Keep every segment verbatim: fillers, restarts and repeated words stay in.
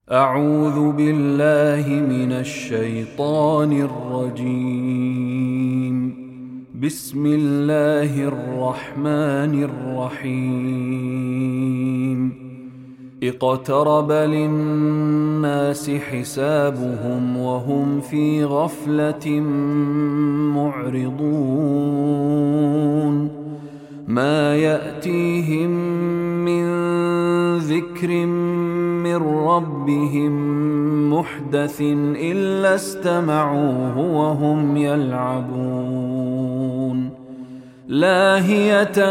أعوذ بالله من الشيطان الرجيم. بسم الله الرحمن الرحيم. اقترب للناس حسابهم وهم في غفلة معرضون. ما يأتيهم من ذكر من ربهم محدث إلا استمعوه وهم يلعبون. لاهية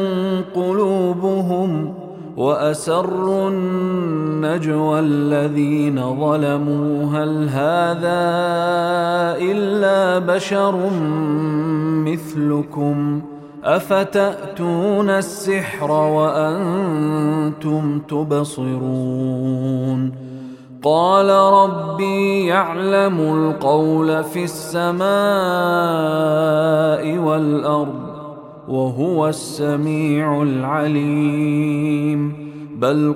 قلوبهم وأسروا النجوى الذين ظلموا هل هذا إلا بشر مثلكم أفتأتون السحر وأنتم تبصرون. قال ربي يعلم القول في السماء والأرض وهو السميع العليم. بل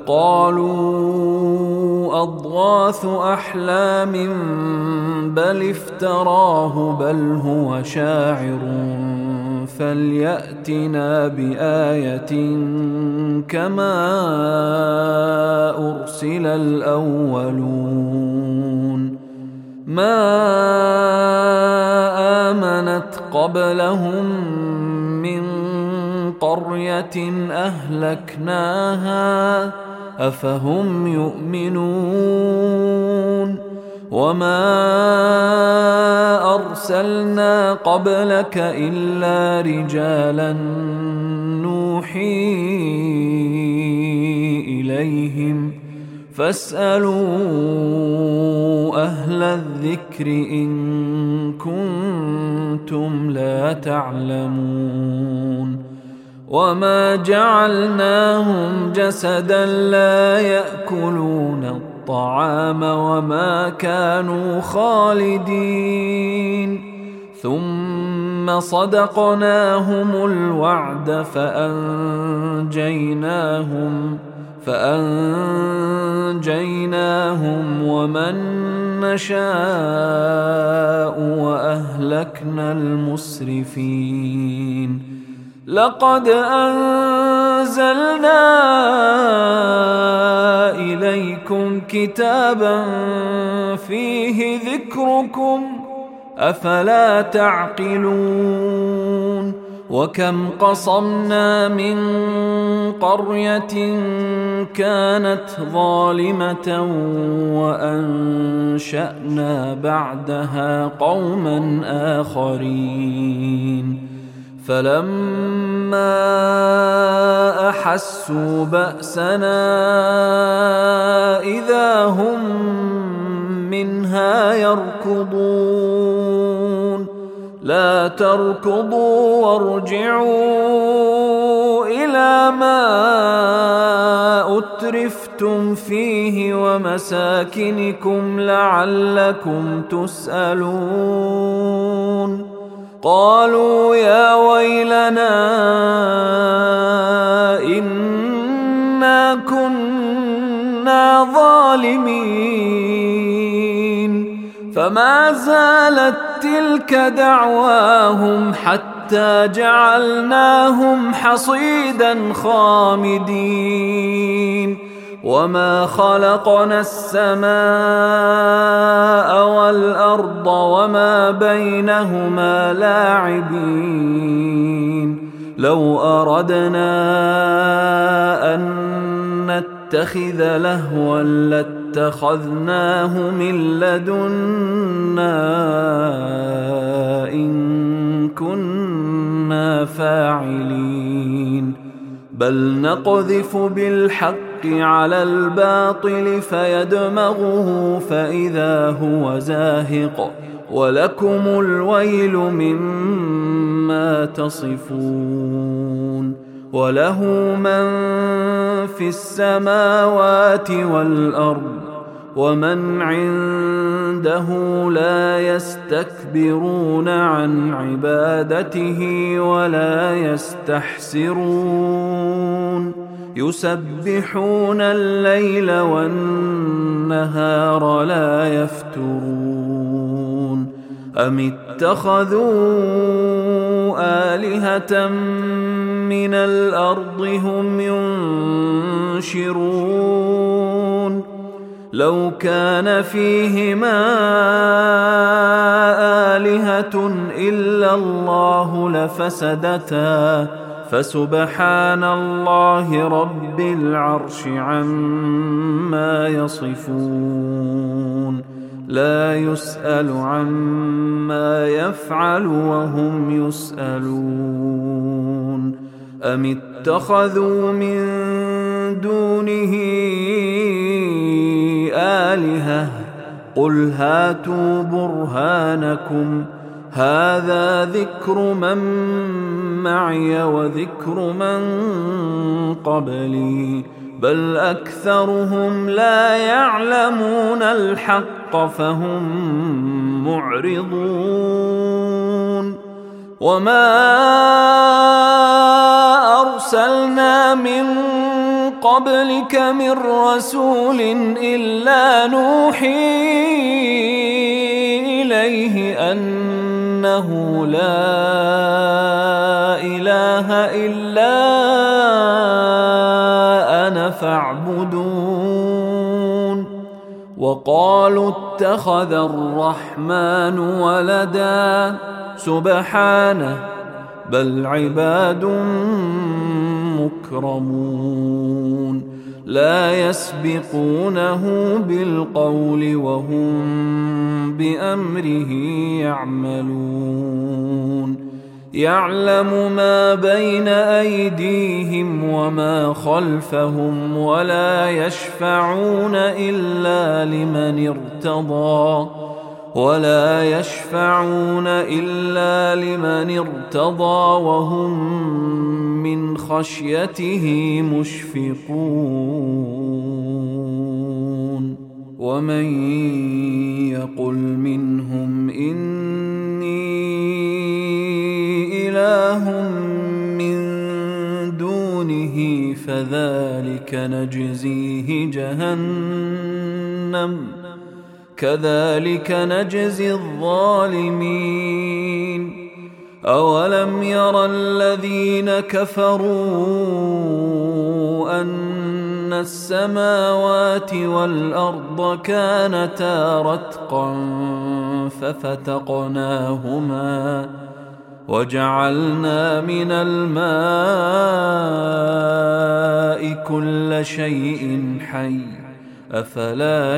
قالوا أضغاث أحلام بل افتراه بل هو شاعر فليأتنا بآية كما أرسل الأولون. ما آمنت قبلهم من قرية أهلكناها أفهم يؤمنون. وما أرسلنا قبلك إلا رجالا نوحي إليهم فاسألوا أهل الذكر إن كنتم لا تعلمون. وما جعلناهم جسدا لا يأكلون الطعام وما كانوا خالدين. ثم صدقناهم الوعد فأنجيناهم فأنجيناهم ومن نشاء وأهلكنا المسرفين. لقد أنزلنا إليكم كتابا فيه ذكركم أفلا تعقلون. وكم قصمنا من قرية كانت ظالمة وأنشأنا بعدها قوما آخرين. فلما أحسوا بأسنا إذا هم منها يركضون. لا تركضوا وارجعوا إلى ما أترفتم فيه ومساكنكم لعلكم تسألون. قالوا يا ويلنا إنا كنا ظالمين. فما زالت تلك دعواهم حتى جعلناهم حصيدا خامدين. وما خلقنا السماء والأرض وما بينهما لاعبين. لو أردنا أن نتخذ لهوا لاتخذناه من لدنا إن كنا فاعلين. بل نقذف بالحق على الباطل فيدمغه فإذا هو زاهق ولكم الويل مما تصفون. وله من في السماوات والأرض ومن عنده لا يستكبرون عن عبادته ولا يستحسرون. يسبحون الليل والنهار لا يفترون أم اتخذوا آلهة من الأرض هم ينشرون لو كان فيهما آلهة إلا الله لفسدتا فسبحان الله رب العرش عما يصفون لا يسأل عما يفعل وهم يسألون أم اتخذوا من دونه آلهة قل هاتوا برهانكم هذا ذكر من معي وذكر من قبلي بل أكثرهم لا يعلمون الحق فهم معرضون وما أرسلنا من قبلك من رسول إلا نوحي إليه أنه لا إله إلا أنا فاعبدون وقالوا اتخذ الرحمن ولدا سبحانه بل عباد مكرمون لا يسبقونه بالقول وهم بأمره يعملون يعلم ما بين أيديهم وما خلفهم ولا يشفعون إلا لمن ارتضى ولا يشفعون إلا لمن ارتضى وهم من خشيته مشفقون ومن يقل منهم إني إله من دونه فذلك نجزيه جهنم كذلك نجزي الظالمين أولم ير الذين كفروا أن السماوات والأرض كانتا رتقا ففتقناهما وجعلنا من الماء كل شيء حي أفلا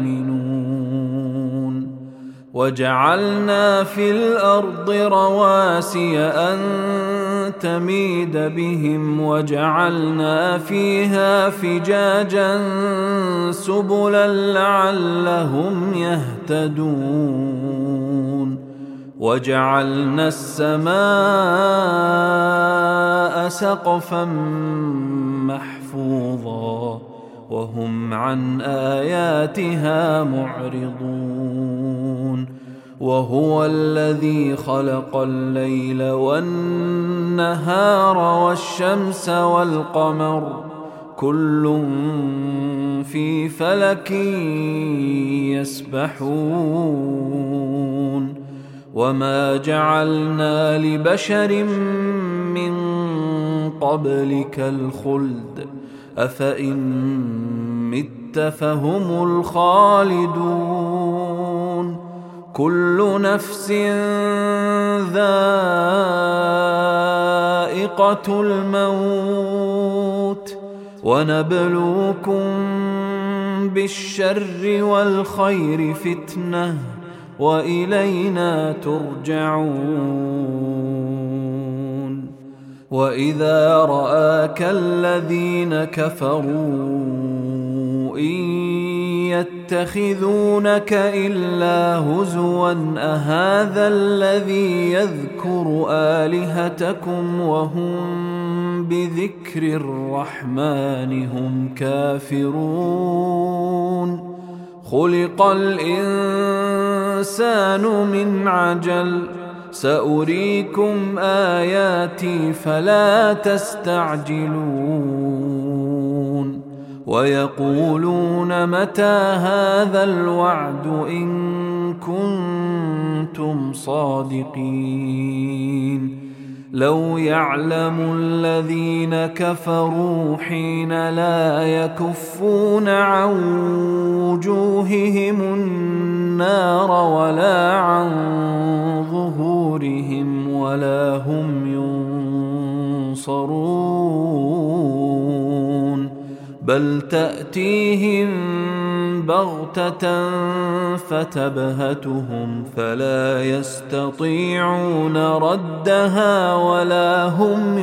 يؤمنون وجعلنا في الأرض رواسي أن تميد بهم وجعلنا فيها فجاجا سبلا لعلهم يهتدون وجعلنا السماء سقفا محفوظا وهم عن آياتها معرضون وهو الذي خلق الليل والنهار والشمس والقمر كل في فلك يسبحون وما جعلنا لبشر من قبلك الخلد أفإن مت فهم الخالدون كل نفس ذائقة الموت ونبلوكم بالشر والخير فتنة وإلينا ترجعون وإذا رآك الذين كفروا إن يتخذونك إلا هزوا أهذا الذي يذكر آلهتكم وهم بذكر الرحمن هم كافرون خلق الإنسان من عجل سأريكم آياتي فلا تستعجلون ويقولون متى هذا الوعد إن كنتم صادقين لو يعلم الذين كفروا حين لا يكفون عن وجوههم النار ولا عن ظهورهم ولا هم ينصرون بل تأتيهم بغتة فتبهتهم فلا يستطيعون ردها ولا هم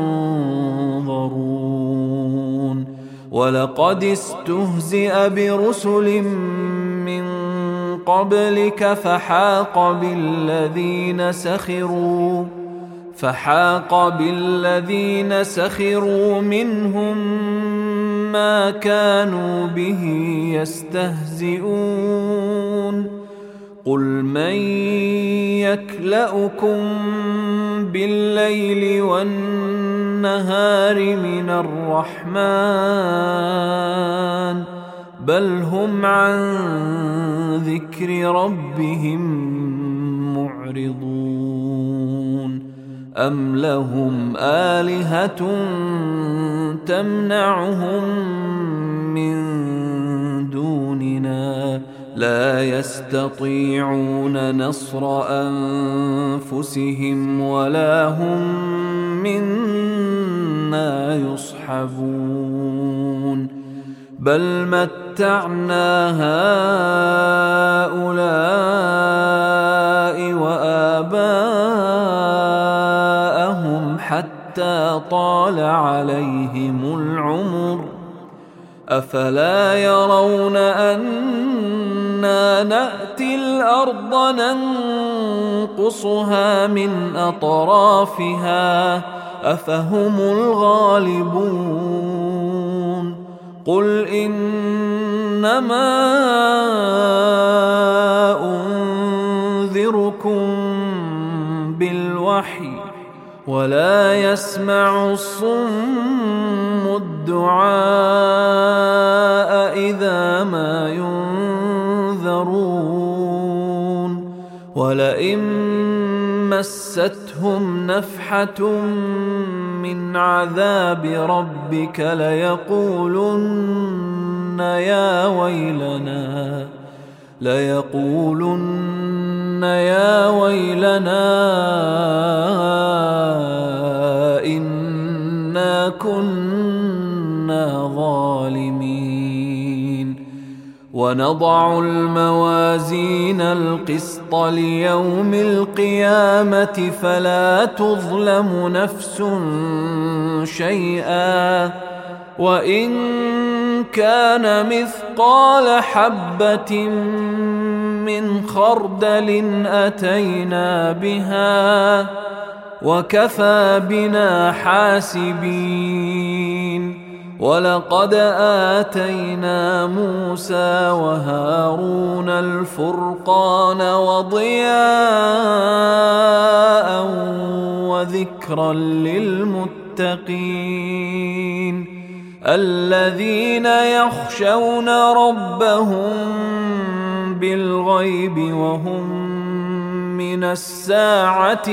ينظرون ولقد استهزئ برسل من قبلك فحاق بالذين سخروا فحاق بالذين سخروا منهم ما كانوا به يستهزئون قل من يكلؤكم بالليل والنهار من الرحمن بل هم عن ذكر ربهم معرضون أم لهم آلهة تمنعهم من دوننا لا يستطيعون نصر أنفسهم ولا هم منا يصحبون بل متعنا هؤلاء وآباءهم حتى طال عليهم العمر أفلا يرون أنا نأتي الأرض ننقصها من أطرافها أفهم الغالبون قل إنما أنذركم بالوحي ولا يسمع الصم الدعاء إذا ما ينذرون ولئن مستهم نفحة من عذاب ربك ليقولن يا ويلنا ليقولن يا ويلنا إنا كنا ظالمين ونضع الموازين القسط ليوم القيامة فلا تظلم نفس شيئا وإن كان مثقال حبة من خردل أتينا بها وكفى بنا حاسبين ولقد آتينا موسى وهارون الفرقان وضياء وذكرا للمتقين الذين يخشون ربهم بالغيب وهم من الساعة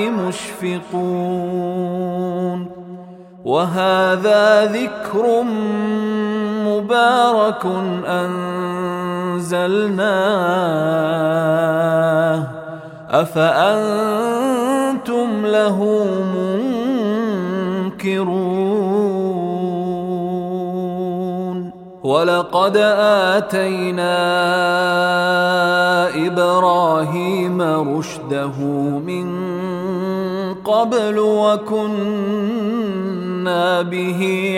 مشفقون وهذا ذكر مبارك أنزلناه أفأنتم له منكرون ولقد آتينا إبراهيم رشده من قبل وكنا به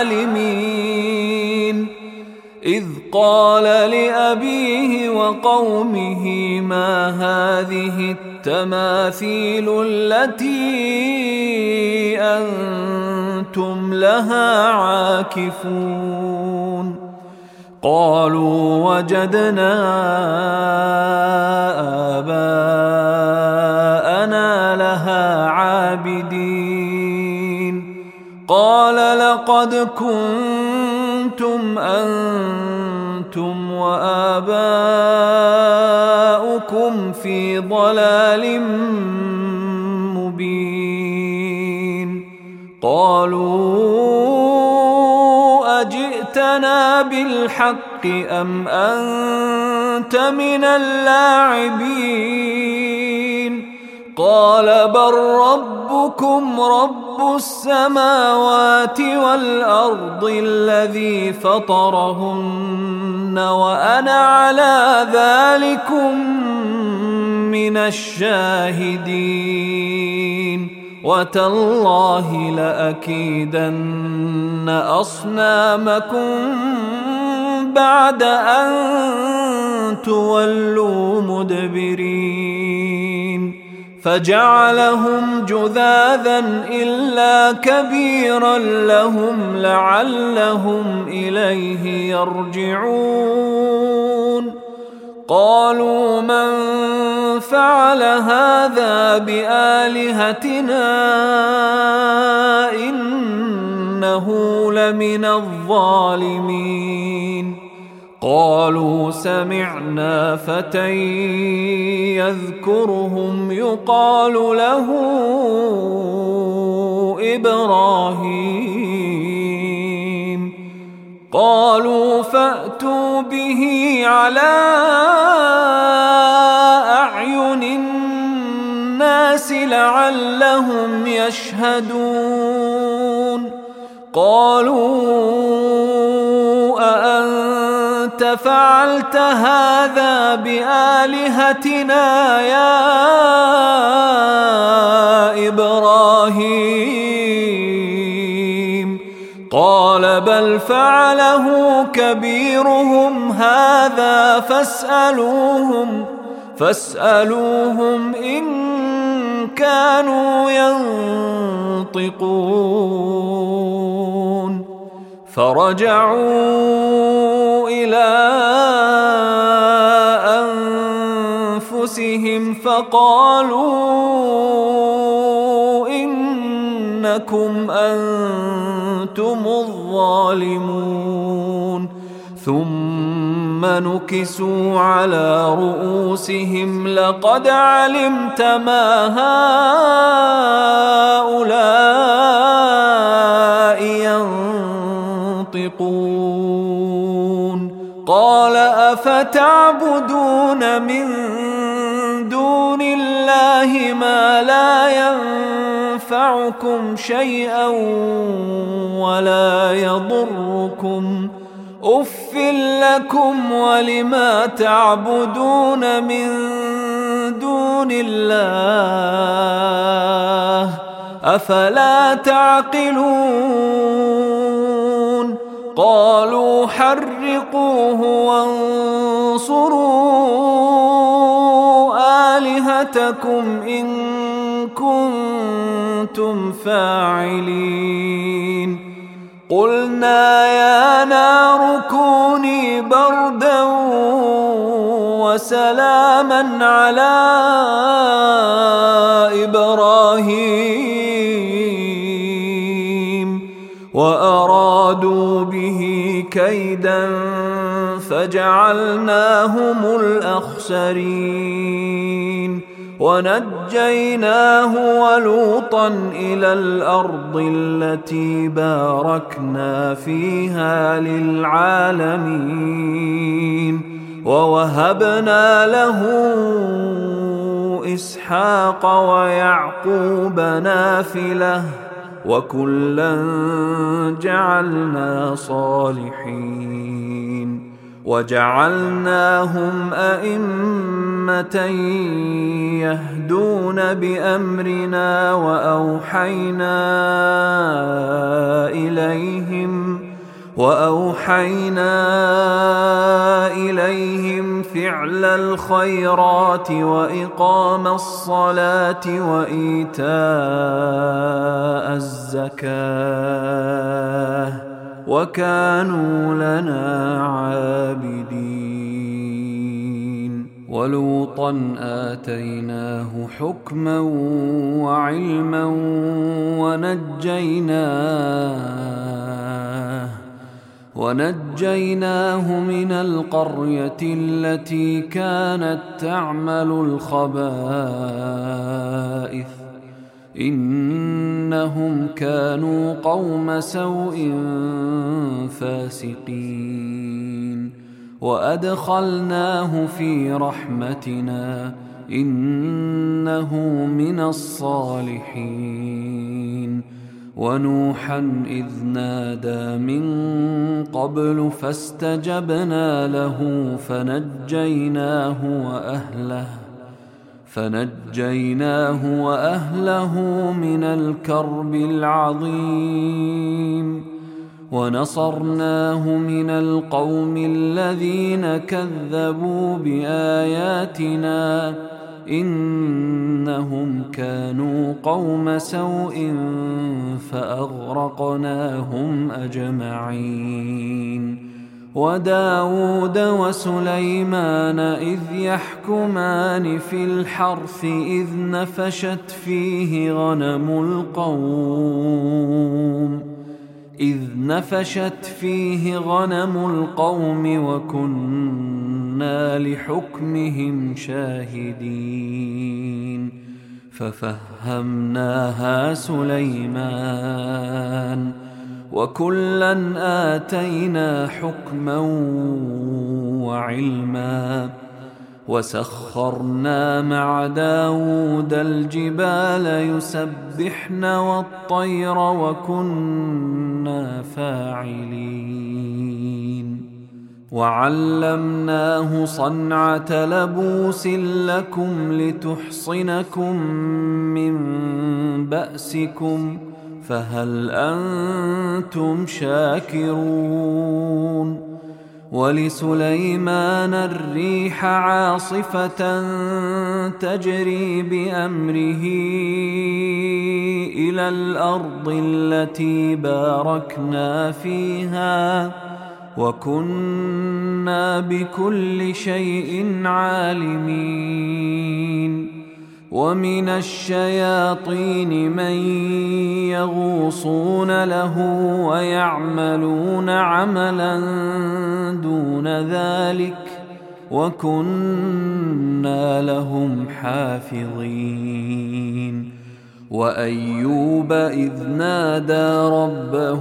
عالمين إذ قال لأبيه وقومه ما هذه التماثيل التي أنتم لها عاكفون قالوا وجدنا آباءنا لها عابدين قال لقد كنتم كنتم أنتم وآباؤكم في ضلال مبين. قالوا أجئتنا بالحق أم أنت من اللاعبين؟ قال بل ربكم رب السماوات والأرض الذي فطرهن وأنا على ذلكم من الشاهدين. وتالله لأكيدن أصنامكم بعد أن تولوا مدبرين. فجعلهم جذاذا إلا كبيرا لهم لعلهم إليه يرجعون. قالوا من فعل هذا بآلهتنا إنه لمن الظالمين. قالوا سمعنا فتى يذكرهم يقال له إبراهيم. قالوا فأتوا به على أعين الناس لعلهم يشهدون. قالوا أأنت فعلت هذا بآلهتنا يا إبراهيم؟ قال بل فعله كبيرهم هذا فاسألوهم فاسألوهم إن كانوا ينطقون. فرجعوا إلى أنفسهم فقالوا إنكم أنتم الظالمون. ثم نكسوا على رؤوسهم لقد علمت ما هؤلاء ينطقون. قال أفتعبدون من دون الله ما لا ينفعكم شيئا ولا يضركم؟ أف لكم ولما تعبدون من دون الله أفلا تعقلون؟ قالوا حرقوه وانصروا آلهتكم إن كنتم فاعلين. قلنا يا نار كوني بردا وسلاما على إبراهيم وأرادوا به كيدا فجعلناهم الأخسرين. ونجيناه ولوطا إلى الأرض التي باركنا فيها للعالمين. ووهبنا له إسحاق ويعقوب نافلة وكلا جعلنا صالحين. وجعلناهم أئمة يهدون بأمرنا وأوحينا إليهم وأوحينا إليهم فعل الخيرات وإقام الصلاة وإيتاء الزكاة وكانوا لنا عابدين. ولوطا آتيناه حكما وعلما ونجيناه ونجيناه من القرية التي كانت تعمل الخبائث إنهم كانوا قوم سوء فاسقين وأدخلناه في رحمتنا إنه من الصالحين ونوحا إذ نادى من قبل فاستجبنا له فنجيناه وأهله فنجيناه وأهله من الكرب العظيم ونصرناه من القوم الذين كذبوا بآياتنا إنهم كانوا قوم سوء فأغرقناهم أجمعين وداود وسليمان إذ يحكمان في الحرث إذ نفشت فيه غنم القوم إذ نفشت فيه غنم القوم وكنا لحكمهم شاهدين ففهمناها سليمان وكلا آتينا حكما وعلما وسخرنا مع داود الجبال يسبحن والطير وكنا فاعلين وعلمناه صنعة لبوس لكم لتحصنكم من بأسكم فهل أنتم شاكرون ولسليمان الريح عاصفة تجري بأمره إلى الأرض التي باركنا فيها وكنا بكل شيء عالمين ومن الشياطين من يغوصون له ويعملون عملا دون ذلك وكنا لهم حافظين وأيوب إذ نادى ربه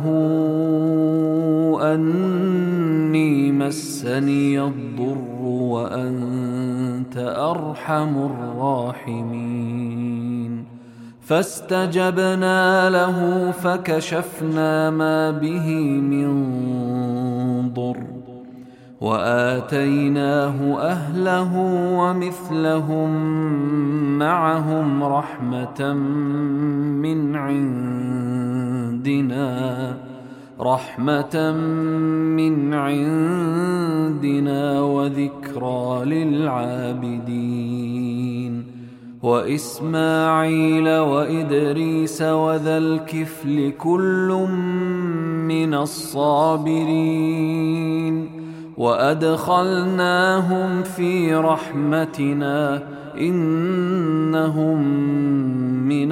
أني مسني الضر وأنت أرحم الراحمين فاستجبنا له فكشفنا ما به من ضر وآتيناه أهله ومثلهم معهم رحمة من عندنا رحمة من عندنا وذكرى للعابدين وإسماعيل وإدريس وذا الكفل كل من الصابرين وأدخلناهم في رحمتنا إنهم من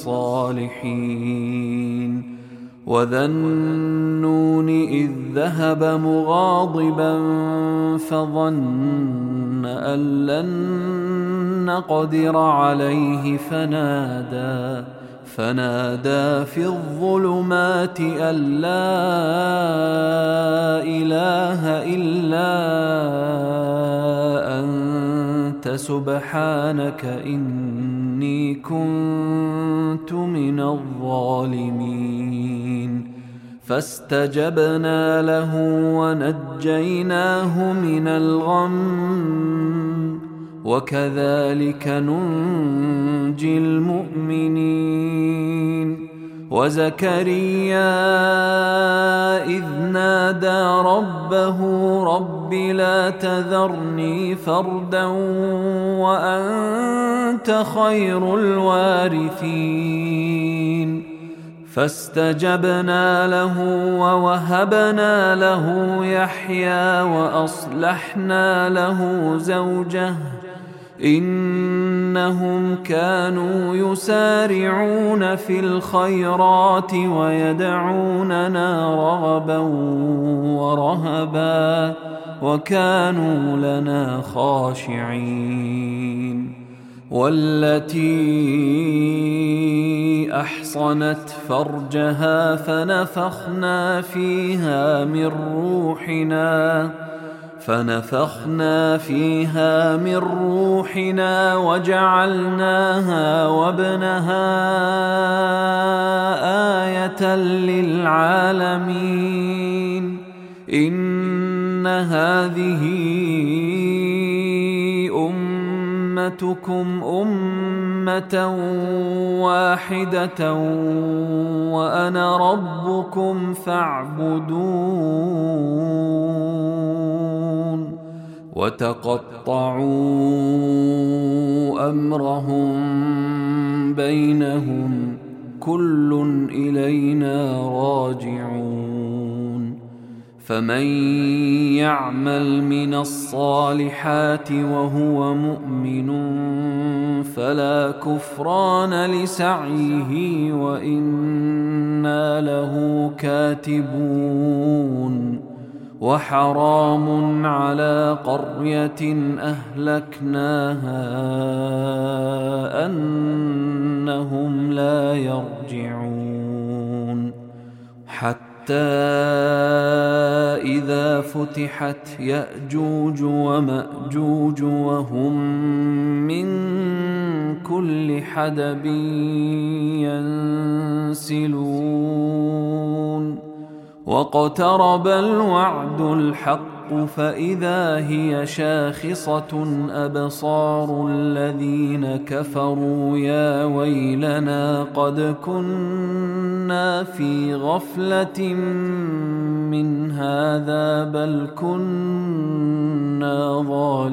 الصالحين وذا النون إذ ذهب مغاضبا فظن أن لن نقدر عليه فنادى فنادى في الظلمات أن لا إله إلا أنت سبحانك إني كنت من الظالمين فاستجبنا له ونجيناه من الغم وكذلك ننجي المؤمنين وزكريا إذ نادى ربه رب لا تذرني فردا وأنت خير الوارثين فاستجبنا له ووهبنا له يحيى وأصلحنا له زوجه إنهم كانوا يسارعون في الخيرات ويدعوننا رغبا ورهبا وكانوا لنا خاشعين. والتي أحصنت فرجها فنفخنا فيها من روحنا فنفخنا فيها من روحنا وجعلناها وابنها آية للعالمين. إن هذه أمتكم أمة واحدة وأنا ربكم فاعبدون. وتقطعوا أمرهم بينهم كل إلينا راجعون. فمن يعمل من الصالحات وهو مؤمن فلا كفران لسعيه وإنا له كاتبون. وحرام على قرية أهلكناها أنهم لا يرجعون. حتى إذا فتحت يأجوج ومأجوج وهم من كل حدب ينسلون. واقترب الوعد الحق فإذا هي شاخصة أبصار الذين كفروا يا ويلنا قد كنا في غفلة من هذا بل كنا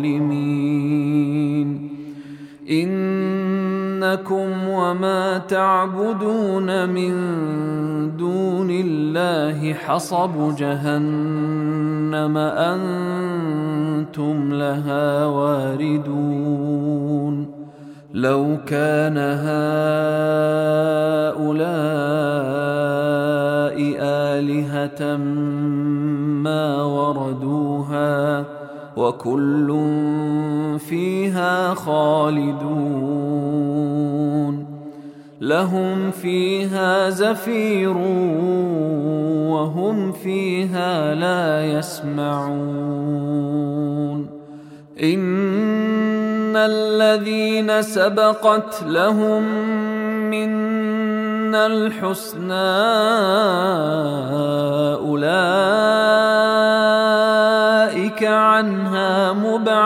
ظالمين. إنكم وما تعبدون من دون الله حصب جهنم أنتم لها واردون. لو كان هؤلاء آلهة ما وردوها وكل فيها خالدون. لهم فيها زفير وهم فيها لا يسمعون. إن الذين سبقت لهم منا الحسنى أولئك عنها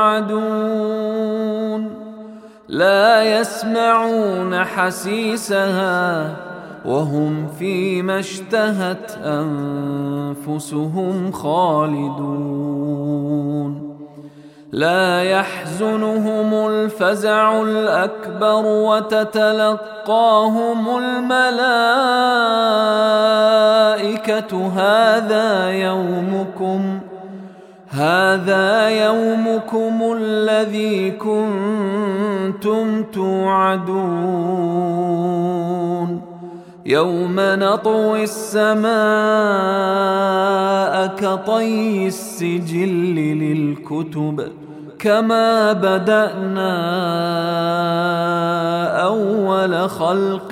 مبعدون. لا يسمعون حسيسها وهم فيما اشتهت أنفسهم خالدون. لا يحزنهم الفزع الأكبر وتتلقاهم الملائكة هذا يومكم هذا يومكم الذي كنتم توعدون. يوم نطوي السماء كطي السجل للكتب كما بدأنا أول خلق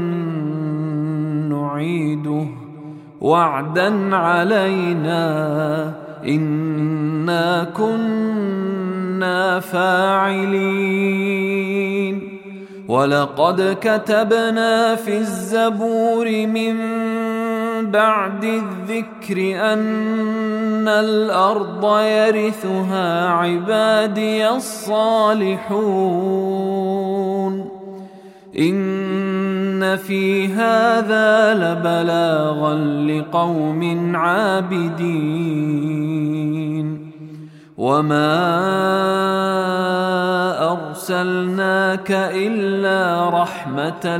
نعيده وعدا علينا إنا كنا فاعلين. ولقد كتبنا في الزبور من بعد الذكر أن الأرض يرثها عبادي الصالحون. إن في هذا لبلاغا لقوم عابدين. وما أرسلناك إلا رحمة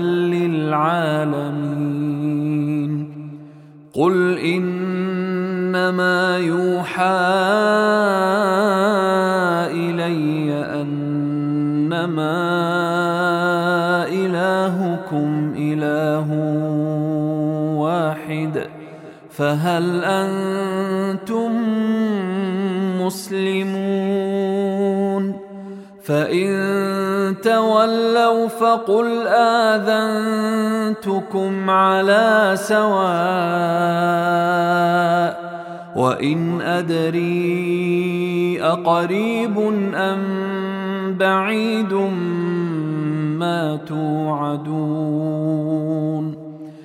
للعالمين. قل إنما يوحى إلي أن إنما إلهكم إله واحد فهل أنتم مسلمون؟ فإن تولوا فقل آذنتكم على سواء وإن أدري أقريب أم بعيد ما توعدون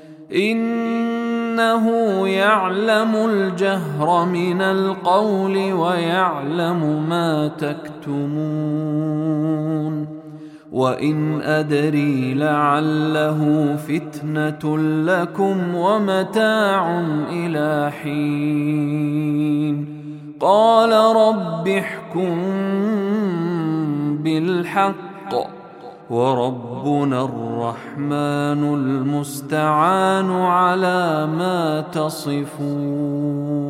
إنه يعلم الجهر من القول ويعلم ما تكتمون وإن أدري لعله فتنة لكم ومتاع إلى حين قال رب احكم بالحق وربنا الرحمن المستعان على ما تصفون.